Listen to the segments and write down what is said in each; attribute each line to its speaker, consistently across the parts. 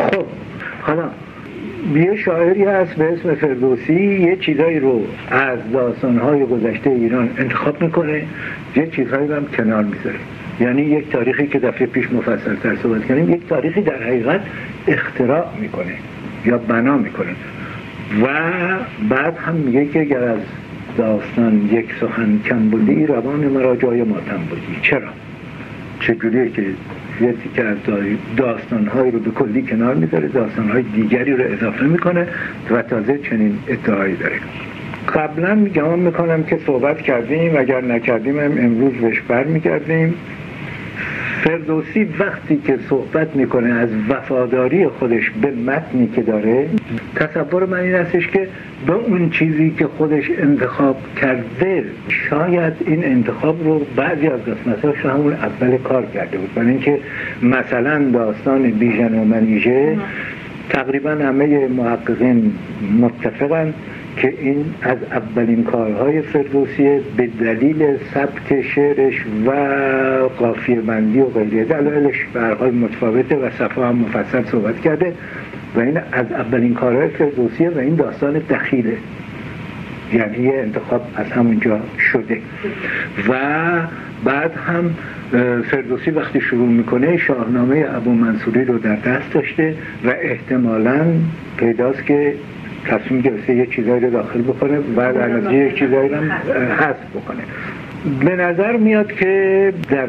Speaker 1: خب حالا یه شاعری هست به اسم فردوسی، یه چیزایی رو از داستان‌های گذشته ایران انتخاب میکنه، یه چیزهایی رو هم کنار میذاره. یعنی یک تاریخی که دفعه پیش مفصل‌تر صحبت کردیم، یک تاریخی در حقیقت اختراع میکنه یا بنا میکنه و بعد هم میگه که اگر از داستان یک سخن کم بودی، روان مرا جای ماتم بودی. چرا؟ چجوریه که یه تیکه از داستان‌های رو به کلی کنار میذاره، داستان‌های دیگری رو اضافه میکنه و تازه چنین ادعایی داره. قبلا گمان میکنم که صحبت کردیم، اگر نکردیم هم امروز بهش برمیگردیم. فردوسی وقتی که صحبت میکنه از وفاداری خودش به متنی که داره، تصور من این هستش که به اون چیزی که خودش انتخاب کرده، شاید این انتخاب رو بعضی از قسمتاش همون اول کار کرده بود. برای اینکه مثلا داستان بیژن و منیژه تقریبا همه محققین متفقن که این از اولین کارهای فردوسیه به دلیل سبک شعرش و قافیه بندی و غیره. دلایلش به هر حال متفاوته و صفحه هم مفصل صحبت کرده و این از اولین کارهای فردوسیه و این داستان دخیله، یعنی یه انتخاب از همونجا شده. و بعد هم فردوسی وقتی شروع میکنه شاهنامه ابو منصوری رو در دست داشته و احتمالاً پیداست که تصمیم گرفته یک چیزایی رو داخل بکنه و در نتیجه یک چیزایی رو حذف بکنه. به نظر میاد که در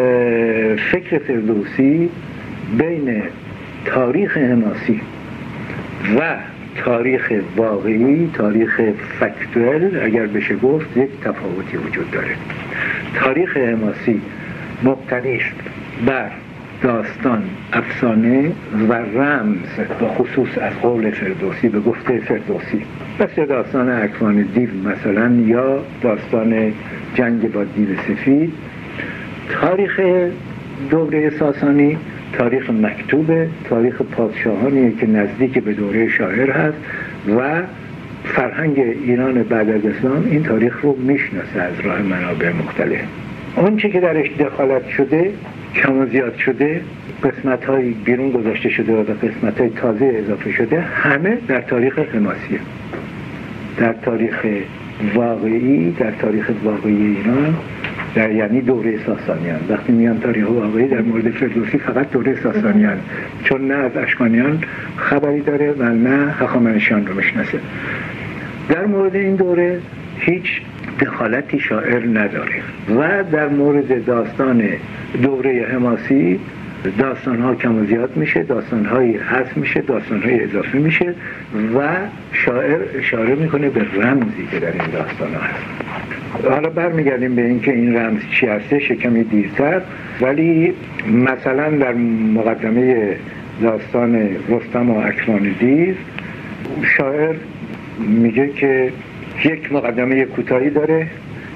Speaker 1: فکر فردوسی بین تاریخ حماسی و تاریخ واقعی، تاریخ فکتوال اگر بشه گفت، یک تفاوتی وجود داره. تاریخ حماسی مبتنی است بر داستان، افسانه و رمز، به خصوص از قول فردوسی، به گفته فردوسی، مثل داستان اکوان دیو مثلا یا داستان جنگ با دیو سفید. تاریخ دوره ساسانی تاریخ مکتوبه، تاریخ پادشاهانیه که نزدیک به دوره شاعر هست و فرهنگ ایران بعد از اسلام این تاریخ رو میشناسه از راه منابع مختلف. اون چی که درش دخالت شده، کم و زیاد شده، قسمت‌های بیرون گذاشته شده و قسمت‌های تازه اضافه شده، همه در تاریخ حماسیه، در تاریخ واقعی، در تاریخ واقعی ایران، در یعنی دوره ساسانیان. وقتی میان تاریخ واقعی در مورد فردوسی فقط دوره ساسانیان، چون نه از اشکانیان خبری داره و نه هخامنشیان رو میشناسه. در مورد این دوره هیچ دخالتی شاعر نداره و در مورد داستان دوره حماسی داستان‌ها کم و زیاد میشه، داستان‌هایی حذف میشه، داستان‌های اضافه میشه و شاعر اشاره میکنه به رمزی که در این داستان‌ها هست. حالا برمیگردیم به اینکه این رمز چی هستش کمی دیرتر، ولی مثلا در مقدمه داستان رستم و اکوان دیو شاعر میگه که یک مقدمه کوتاهی داره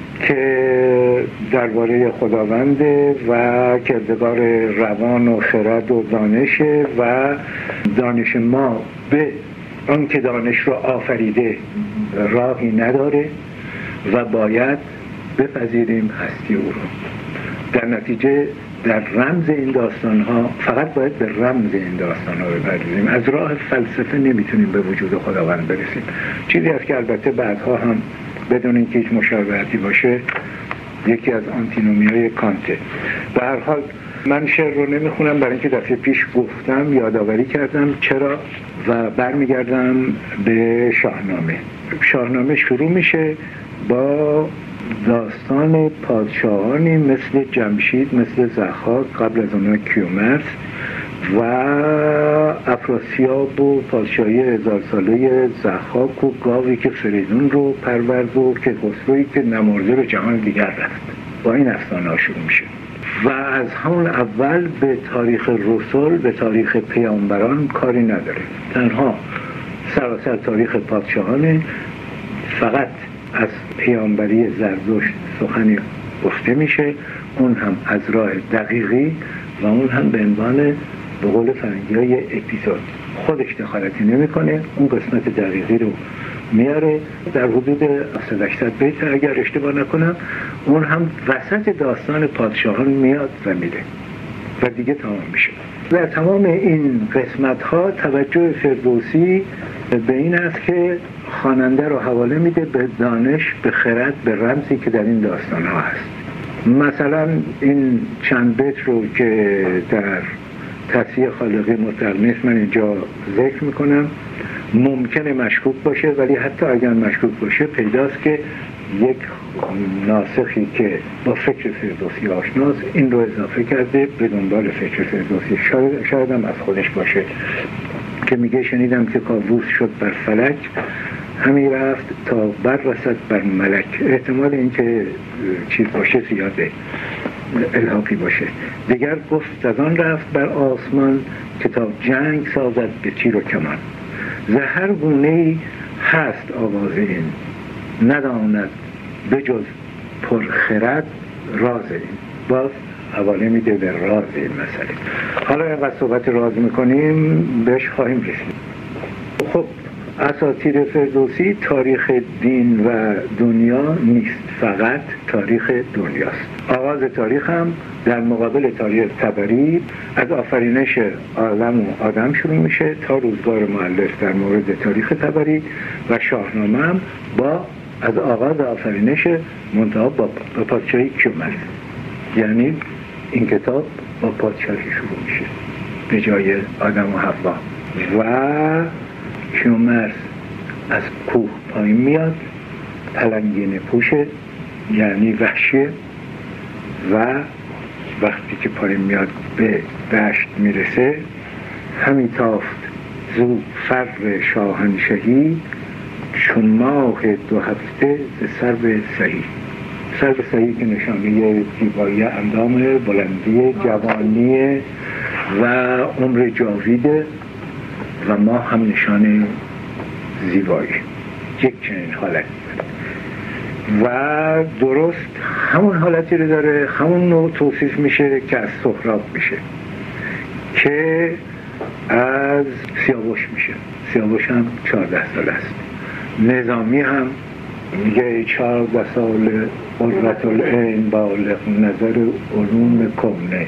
Speaker 1: که درباره خداونده و کردگار روان و خرد و دانشه و دانش ما به آن که دانش رو آفریده راهی نداره و باید بپذیریم هستی او رو. در نتیجه در رمز این داستان ها فقط باید به رمز این داستان ها بپردازیم، از راه فلسفه نمیتونیم به وجود خداوند برسیم. چیزی هست که البته بعدها هم بدون اینکه هیچ مشابهتی باشه یکی از آنتینومی‌های کانته. به هر حال من شعر رو نمیخونم برای اینکه دفعه پیش گفتم، یادآوری کردم چرا، و برمیگردم به شاهنامه. شاهنامه شروع میشه با داستان پادشاهانی مثل جمشید، مثل ضحاک، قبل از اونها کیومرث و افراسیاب و پادشاهی 1000 ساله ضحاک و گاوی که فریدون رو پرورد و که خسروی که نمرده به جهان دیگر رفت. با این افسانه‌ها شروع میشه و از همون اول به تاریخ رسول، به تاریخ پیامبران کاری نداره، تنها سراسر تاریخ پادشاهانه. فقط از پیامبری زرتشت سخنی گفته میشه، اون هم از راه دقیقی و اون هم به عنوان به قول فرنگی‌های اپیزود. خودش دخالتی نمیکنه، اون قسمت دقیقی رو میاره در حدود 700 بیت اگر اشتباه نکنم. اون هم وسط داستان پادشاهان میاد و میره و دیگه تمام میشه. در تمام این قسمت ها توجه فردوسی به این است که خواننده رو حواله میده به دانش، به خرد، به رمزی که در این داستان ها هست. مثلا این چند بیت رو که در تصحیح خالقی مطلق نیست من اینجا ذکر میکنم. ممکنه مشکوک باشه، ولی حتی اگر مشکوک باشه پیداست که یک ناسخی که با فکر فردوسی آشناست این رو اضافه کرده به دنبال فکر فردوسی. شاید هم از خودش باشه که میگه شنیدم که کاووس شد بر فلک، همی رفت تا بر رسد بر ملک. احتمال این که چیز باشه زیاده، الحاقی باشه. دیگر گفت از آن رفت بر آسمان که تا جنگ سازد به تیر و کمان. زهر گونه‌ای هست آواز این، نداند بجز پرخرد راز این. باز حواله میده به راز این مسئله. حالا اینقدر صحبت راز میکنیم بهش خواهیم رسید. خب اساطیر فردوسی تاریخ دین و دنیا نیست، فقط تاریخ دنیاست. آغاز تاریخ هم در مقابل تاریخ طبری از آفرینش عالم و آدم شروع میشه تا روزگار مؤلف در مورد تاریخ طبری، و شاهنامه هم با از آغاز آفرینش منتها با پادشاهی کیومرث. یعنی این کتاب با پادشاهی شروع میشه به جای آدم و حوا. و کیومرث از کوه پایین میاد، پلنگینه پوشه یعنی وحشیه، و وقتی که پایین میاد به دشت میرسه همی تافت زو فر شاهنشهی، چون ماه 2 هفته ز سرو سهی. سرو سهی که نشانه زیبایی اندام، بلندی، جوانی و عمر جاویده، و ما هم نشانه زیبایی، یک چنین حالت و درست همون حالتی رو داره، همون نوع توصیف میشه که از سهراب میشه که از سیاوش میشه. سیاوش هم 14 سال است. نظامی هم میگه 14 سال قرة العین بالغ نظر علوم کونین.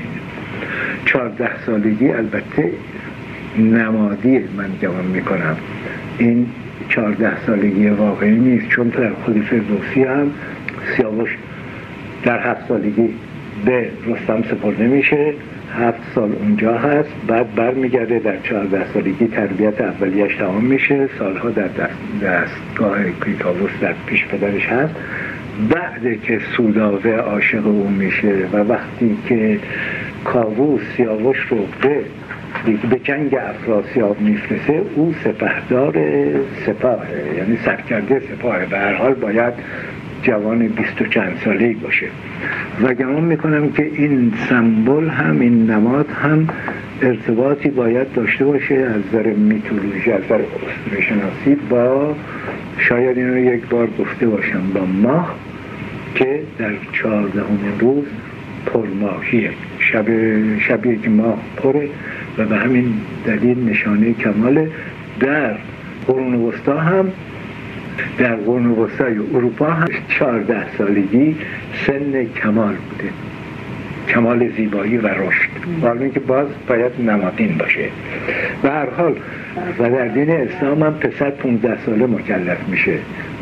Speaker 1: 14 سالگی البته نمادی من گمان میکنم، این 14 سالگی واقعی نیست، چون در خود فردوسی هم سیاوش در 7 سالگی به رستم سپرده میشه، 7 سال اونجا هست، بعد برمیگرده در 14 سالگی تربیت اولیش تمام میشه، سالها در دستگاه کاووس در پیش پدرش هست. بعد که سودابه عاشق او میشه و وقتی که کاووس سیاوش رو به جنگ افراسیاب میفرسه، او سپهدار سپاه، یعنی سرکرده سپاه، به هر حال باید جوان 20 و چند ساله‌ای باشه. و گمان میکنم که این سمبل هم، این نماد هم ارتباطی باید داشته باشه از نظر میتولوژی، از نظر اسطوره شناسی با، شاید این رو یک بار گفته باشم، با ماه که در 14مین روز پرماهیه، شبیه که ماه پره و به همین دلیل نشانه کماله. در قرون وسطا هم، در قرون وسطای اروپا هم 14 سالگی سن کمال بوده، کمال زیبایی و رشد، حالا اینکه باز باید نمادین باشه. به هر حال و در دین اسلام هم پسر 15 ساله مکلف میشه.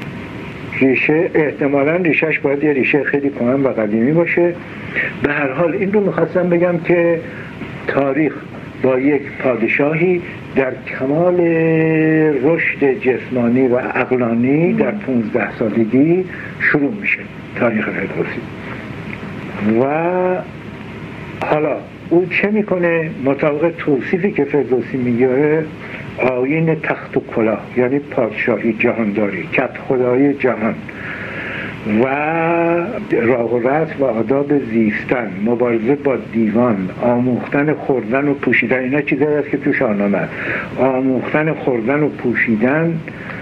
Speaker 1: ریشه احتمالاً ریشهش باید یه ریشه خیلی کهن و قدیمی باشه. به هر حال این رو میخواستم بگم که تاریخ با یک پادشاهی در کمال رشد جسمانی و عقلانی در 15 سالگی شروع میشه تاریخ فردوسی. و حالا او چه میکنه؟ مطابق توصیفی که فردوسی میگه، آیین تخت و کلاه یعنی پادشاهی، جهانداری، کت خدایی جهان و راه و رسم و آداب زیستن، مبارزه با دیوان، آموختن خوردن و پوشیدن، اینا چیزایی است که تو شاهنامه است. آموختن خوردن و پوشیدن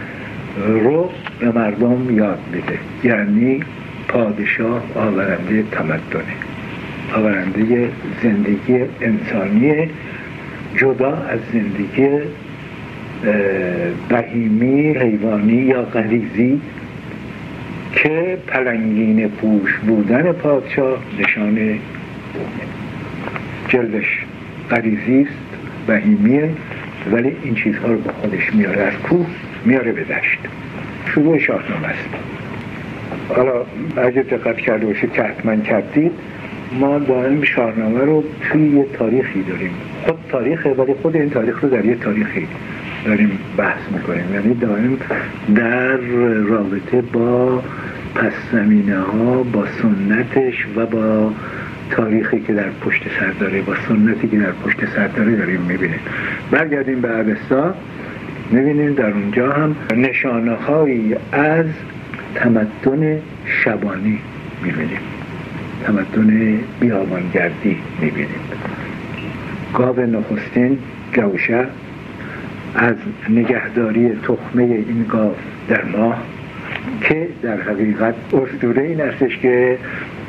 Speaker 1: رو به مردم یاد میده. یعنی پادشاه آورنده تمدنه، آورنده زندگی انسانی جدا از زندگی بهیمی، حیوانی یا غریزی که پلنگین پوش بودن پادشاه نشانه جلدش غریزی است، بهیمیه، ولی این چیزها رو با خودش میاره، از کوه میاره به دشت. شروع شاهنامه است. حالا اگه دقت کرده باشید که حتما کردید، ما دائم شاهنامه رو توی یه تاریخی داریم، خود تاریخه، ولی خود این تاریخ رو در یه تاریخی داریم بحث میکنیم، یعنی دائم در رابطه با پس زمینه ها، با سنتش و با تاریخی که در پشت سر داره، با سنتی که در پشت سر داره داریم میبینیم. برگردیم به اوستا، میبینیم در اونجا هم نشانه هایی از تمدن شبانی میبینیم، تمدن بیابانگردی میبینیم. گاو نخستین گوشه از نگهداری تخمه این گاو در ماه، که در حقیقت اسطوره این هستش که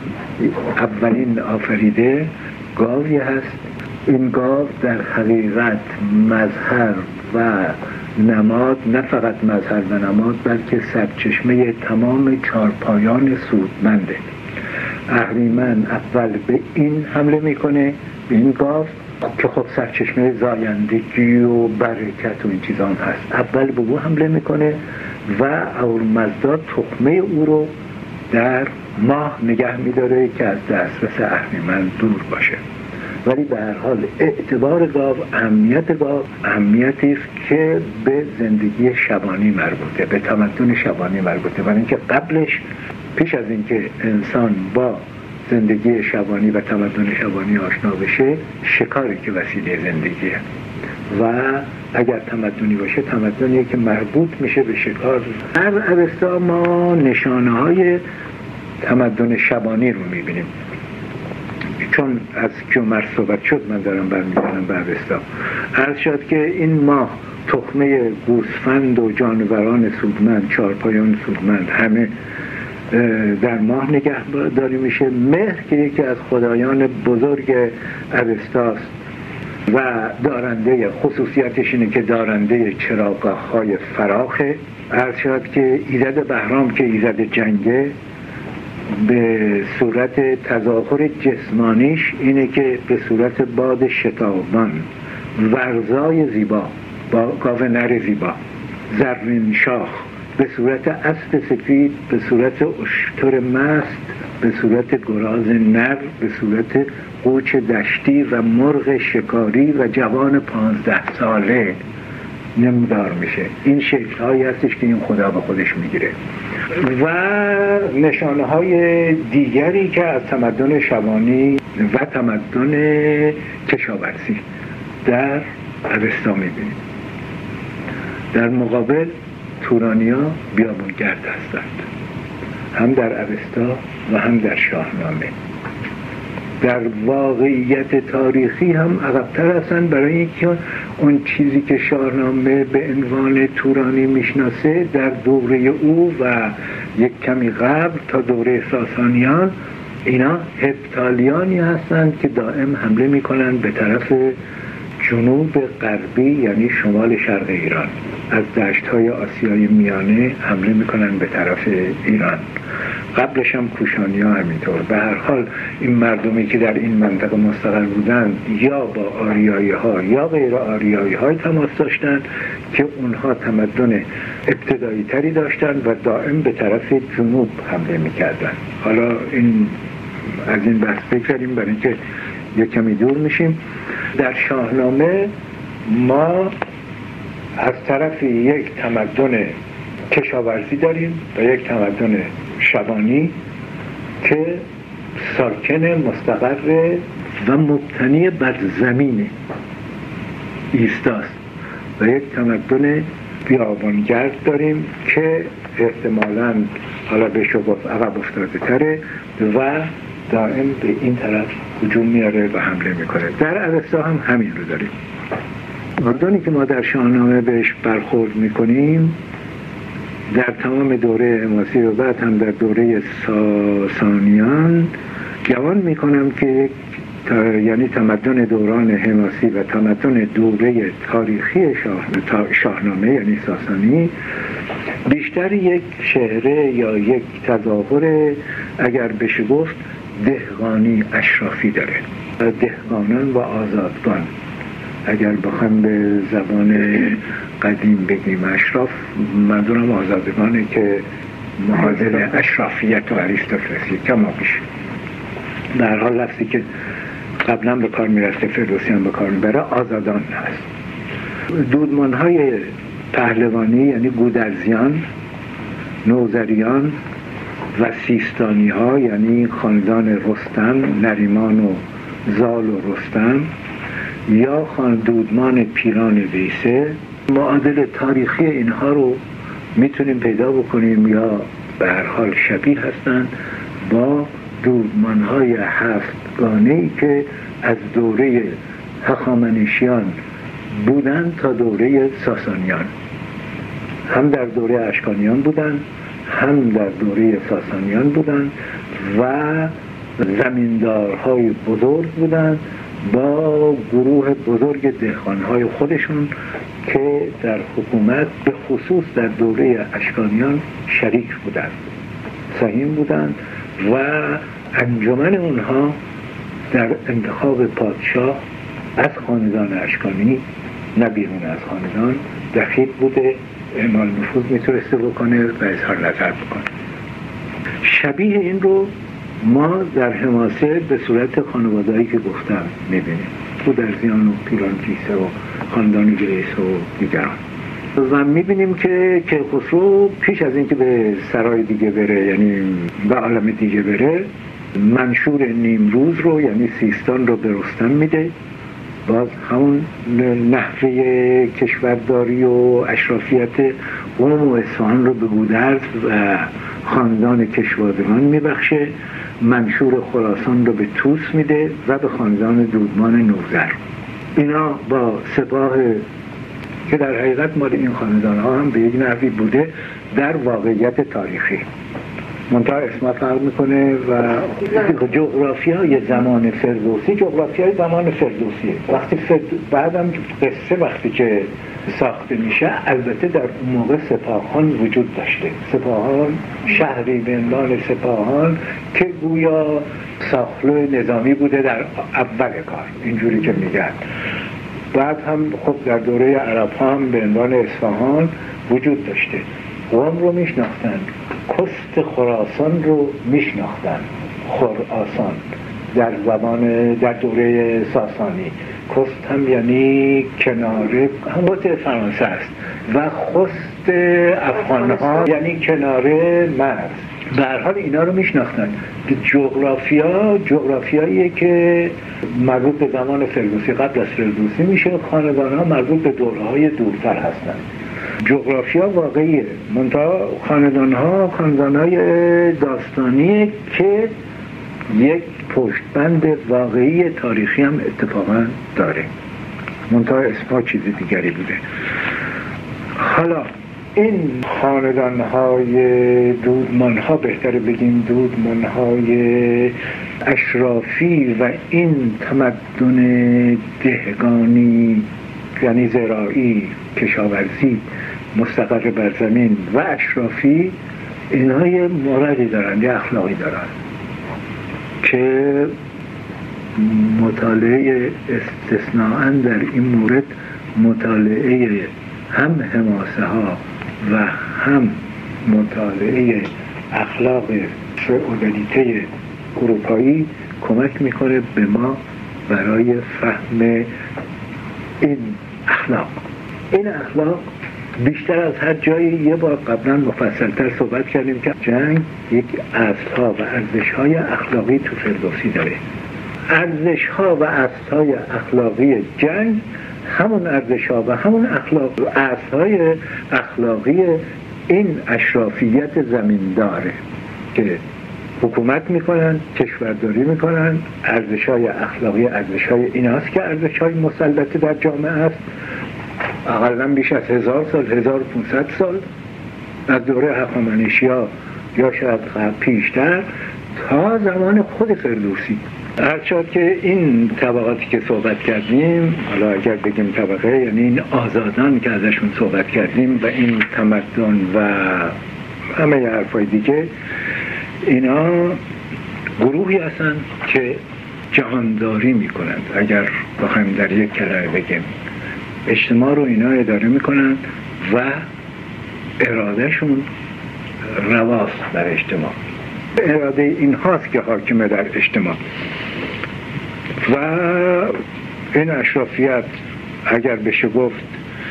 Speaker 1: اولین آفریده گاوی هست. این گاو در حقیقت مظهر و نماد، نه فقط مظهر و نماد، بلکه سرچشمه تمام چارپایان سودمنده. اهریمن اول به این حمله میکنه، به این گاو که خب سرچشمه زایندگی و برکت و این چیزا هم هست. اول به او حمله میکنه و اورمزدا تخمه او رو در ماه نگه میداره که از دسترس اهریمن دور باشه. ولی به هر حال اعتبار گاو، اهمیت گاو اهمیتی است که به زندگی شبانی مربوطه، به تمدن شبانی مربوطه. ولی اینکه قبلش، پیش از اینکه انسان با زندگی شبانی و تمدن شبانی آشنا بشه، شکاری که وسیله زندگیه، و اگر تمدنی باشه تمدنی که مربوط میشه به شکار. در اوستا ما نشانه های تمدن شبانی رو میبینیم. چون از کیومرث صحبت شد، من دارم برمیگردم به اوستا. عرض شد که این ماه تخمه گوسفند و جانوران سودمند، چارپایان سودمند، همه در ماه نگهداری میشه. مهر که یکی از خدایان بزرگ اوستاست و دارنده، خصوصیتش اینه که دارنده چراگاه‌های فراخه. عرض شد که ایزد بهرام که ایزد جنگه، به صورت تظاهر جسمانیش اینه که به صورت باد شتابان، ورزای زیبا با گاو نر زیبا، زرین شاخ، به صورت اسب سفید، به صورت اشتر مست، به صورت گراز نر، به صورت قوچ دشتی و مرغ شکاری و جوان 15 ساله نمودار میشه. این شکل هایی هستش که این خدا به خودش میگیره. و نشانه های دیگری که از تمدن شبانی و تمدن کشاورزی در اوستا میبینیم. در مقابل تورانیا بیابانگرد هستند، هم در اوستا و هم در شاهنامه. در واقعیت تاریخی هم عقب‌تر هستند، برای اینکه اون چیزی که شاهنامه به عنوان تورانی میشناسه در دوره او و یک کمی قبل تا دوره ساسانیان، اینا هپتالیانی هستند که دائم حمله میکنن به طرف جنوب غربی، یعنی شمال شرق ایران. از دشت‌های آسیای میانه حمله میکنن به طرف ایران. قبلش هم کوشانی‌ها همینطور. به هر حال این مردمی که در این منطقه مستقر بودند یا با آریایی‌ها یا غیر آریایی‌ها تماس داشتند که اونها تمدن ابتدایی تری داشتند و دائم به طرف جنوب حمله میکردند. حالا این از این بحث بگذاریم برای اینکه یک کمی دور میشیم. در شاهنامه ما از طرف یک تمدن کشاورزی داریم و یک تمدن شبانی که ساکن، مستقر و مبتنی بر زمین ایستاست، و یک تمدن بیابانگرد داریم که احتمالاً حالا بهش گفت عقب افتاده تره و دائم به این طرف هجوم میاره و حمله میکنه. در اوستا هم همین رو داریم. اردنی که ما در شاهنامه بهش برخورد میکنیم در تمام دوره حماسی و بعد هم در دوره ساسانیان گمان میکنم که یعنی تمدن دوران حماسی و تمدن دوره تاریخی شاهنامه یعنی ساسانی بیشتر یک شهره یا یک تظاهر اگر بشه گفت دهقانی اشرافی داره. دهقانان و آزادگان، اگر بخوام به زبان قدیم بگیم اشراف، منظورم آزادگانه که معادل اشرافیت و اریستوکراسی کما بیش. در حال لفظی که قبلا به کار میرسته فردوسی هم به کار میبره آزادان هست. دودمانهای پهلوانی یعنی گودرزیان، نوذریان و سیستانی ها یعنی خاندان رستم، نریمان و زال و رستم، یا دودمان پیران ویسه، معادل تاریخی اینها رو میتونیم پیدا بکنیم یا به هر حال شبیه هستند با دودمانهای هفتگانه‌ای که از دوره هخامنشیان بودن تا دوره ساسانیان. هم در دوره اشکانیان بودن، هم در دوره ساسانیان بودن و زمیندارهای بزرگ بودن با گروه بزرگ دهقانهای خودشون که در حکومت به خصوص در دوره اشکانیان شریک بودن، سهیم بودن و انجمن اونها در انتخاب پادشاه از خاندان اشکانی نه بیرون از خاندان دخیل بوده، اعمال نفوذ میتونسته بکنه و اظهار نظر بکنه. شبیه این رو ما در حماسه به صورت خانواده‌ای که گفتم میبینیم، گودرزیان و پیران ویسه و خاندان ویسه و دیگران. و میبینیم که کیخسرو پیش از اینکه به سرای دیگه بره، یعنی به عالم دیگه بره، منشور نیمروز رو یعنی سیستان رو به رستم میده. باز همون نحوه کشورداری و اشرافیت قم و اصفهان رو به گودرز و خاندان کشوادگان میبخشه. منشور خراسان رو به طوس میده و به خاندان دودمان نوذر. اینا با سپاه که در حقیقت مال این خاندان ها هم به یک نحوی بوده در واقعیت تاریخی، منتها اسما فرق میکنه و جغرافیای زمان فردوسی جغرافیای زمان فردوسیه. وقتی بعدم قصه وقتی که ساخته میشه، البته در اون موقع سپاهان وجود داشته، سپاهان، شهری به عنوان سپاهان که گویا ساختلو نظامی بوده در اول کار، اینجوری که میگن. بعد هم خب در دوره عرب هم به عنوان اصفهان وجود داشته. قم رو میشناختن، کست خراسان رو میشناختن، خراسان در زبان در دوره ساسانی. کست هم یعنی کناره، همون فرانسه است، و خست افغانها یعنی کناره مرز. به هر حال اینا رو میشناختن. جغرافیاییه که مربوط به زمان فردوسی، قبل از فردوسی میشه. خاندان‌ها مربوط به دوره‌های دورتر هستن. جغرافیا واقعیه، منتها خاندان‌های داستانیه که یک پشتبند واقعی تاریخی هم اتفاقا داره، منتها اسمها چیز دیگری بوده. حالا این خاندان‌های دودمان‌ها، بهتره بگیم دودمان‌های اشرافی و این تمدن دهقانی یعنی زراعی، کشاورزی مستقر بر زمین و اشرافی، اینها یه موردی دارن، یه اخلاقی دارن که مطالعه استثناءً در این مورد مطالعه هم حماسه ها و هم مطالعه اخلاق فئودالیته اروپایی کمک میکنه به ما برای فهم این اخلاق. این اخلاق بیشتر از هر جایی یه بار قبلا مفصلتر صحبت کردیم که جنگ یک اصلها و ارزش‌های اخلاقی تو فردوسی داره. ارزش‌ها و اصلهای اخلاقی جنگ همون ارزش‌ها و همون اصلهای اخلاقی این اشرافیت زمینداره که حکومت میکنن، کشورداری میکنن. ارزش‌های اخلاقی ارزش‌های ایناست که ارزش‌های مسلطه در جامعه است. اقلاً بیش از 1000 سال، 1500 سال از دوره هخامنشی‌ها یا شاید پیشتر تا زمان خود فردوسی. هرچند که این طبقاتی که صحبت کردیم، حالا اگر بگیم طبقه یعنی این آزادان که ازشون صحبت کردیم و این تمدن و همه حرفای دیگه، اینا گروهی هستن که جهانداری میکنند. اگر بخوایم در یک کلمه بگیم اجتماع رو اینا اداره میکنند و ارادهشون رواست در اجتماع. اراده این هاست که حاکمه در اجتماع و این اشرافیت اگر بشه گفت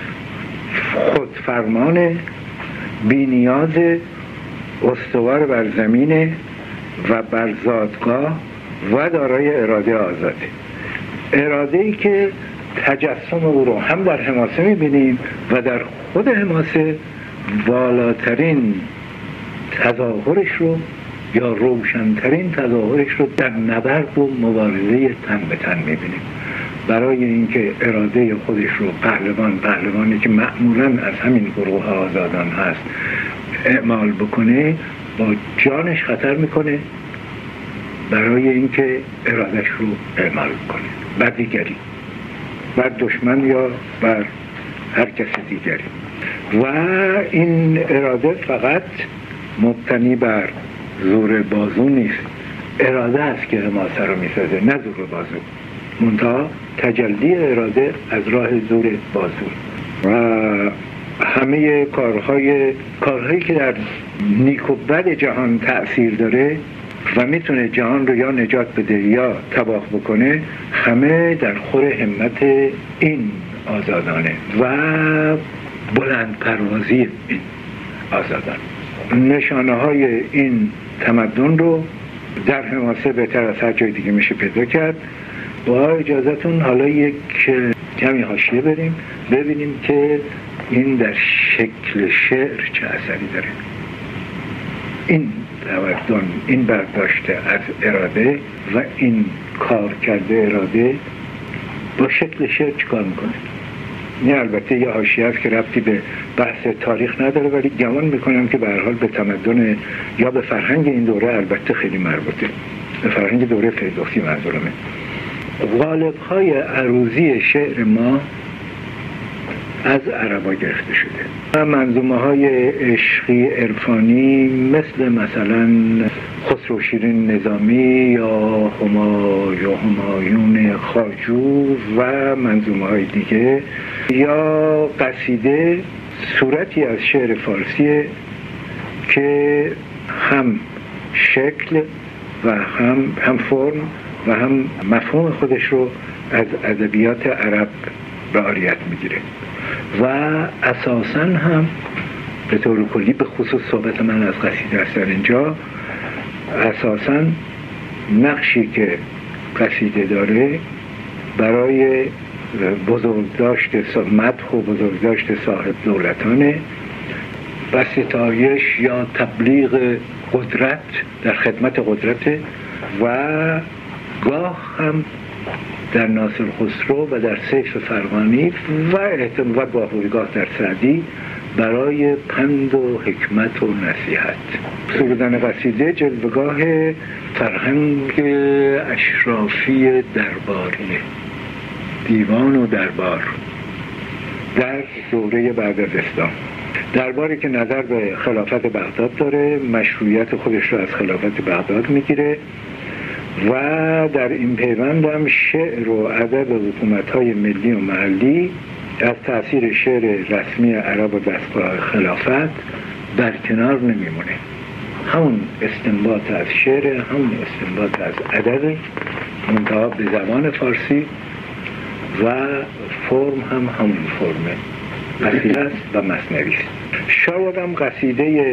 Speaker 1: خودفرمانه، بی نیاز، استوار بر زمینه و بر زادگاه و دارای اراده آزاده. اراده‌ای که تجسم او رو هم در حماسه می‌بینیم و در خود حماسه والاترین تظاهرش رو یا روشنترین تظاهرش رو در نبرد و مبارزه تن به تن می‌بینیم. برای اینکه اراده خودش رو پهلوانی که معمولاً از همین گروه آزادان هست اعمال بکنه، با جانش خطر میکنه برای اینکه ارادش رو اعمال کنه بر دیگری، بر دشمن یا بر هر کس دیگری. و این اراده فقط مبتنی بر زور بازو نیست. اراده است که حماسه رو میسازه، نه زور بازو. منتها تجلی اراده از راه زور بازو. و همه کارهایی که در نیک و بد جهان تأثیر داره و میتونه جهان رو یا نجات بده یا تباه بکنه، همه در خور همت این آزادانه و بلند پروازی این آزادان. نشانه های این تمدن رو در حماسه بهتر از هر جای دیگه میشه پیدا کرد. با اجازتون حالا یک کمی حاشیه بریم ببینیم که این در شکل شعر چه اثری داره. این تمدن، این برداشته از اراده و این کار کرده اراده با شکل شعر چیکار میکنه. این البته یه حاشیه است که ربطی به بحث تاریخ نداره، ولی گمان میکنم که به هر حال به تمدن یا به فرهنگ این دوره البته خیلی مربوطه، به فرهنگ دوره فردوسی منظورمه. قالب‌های عروضی شعر ما از عربا گرفته شده. منظومه‌های عشقی عرفانی مثلا خسرو شیرین نظامی یا همایون خواجو و منظومه‌های دیگه، یا قصیده صورتی از شعر فارسی که هم شکل و هم فرم و هم مفهوم خودش رو از ادبیات عرب رعایت میگیره و اساساً هم به طور کلی، به خصوص صحبت من از قصیده است در اینجا، اساساً نقشی که قصیده داره برای بزرگداشت مدح و بزرگداشت صاحب دولتانه و ستایش یا تبلیغ قدرت در خدمت قدرت و گاه هم در ناصر خسرو و در سیف فرغانی و گاه در سعدی برای پند و حکمت و نصیحت. سرودن قصیده جلوه‌گاه فرهنگ اشرافی درباریه، دیوان و دربار در دوره بعد از اسلام. درباری که نظر به خلافت بغداد داره، مشروعیت خودش رو از خلافت بغداد میگیره و در این پیوند هم شعر و ادب حکومت‌های ملی و محلی از تأثیر شعر رسمی عرب و دستگاه خلافت برکنار نمیمونه. همون استنباط از شعر، همون استنباط از ادب، منتها به زبان فارسی و فرم هم همون فرمه، قصیده است و مثنوی است. شاید هم قصیده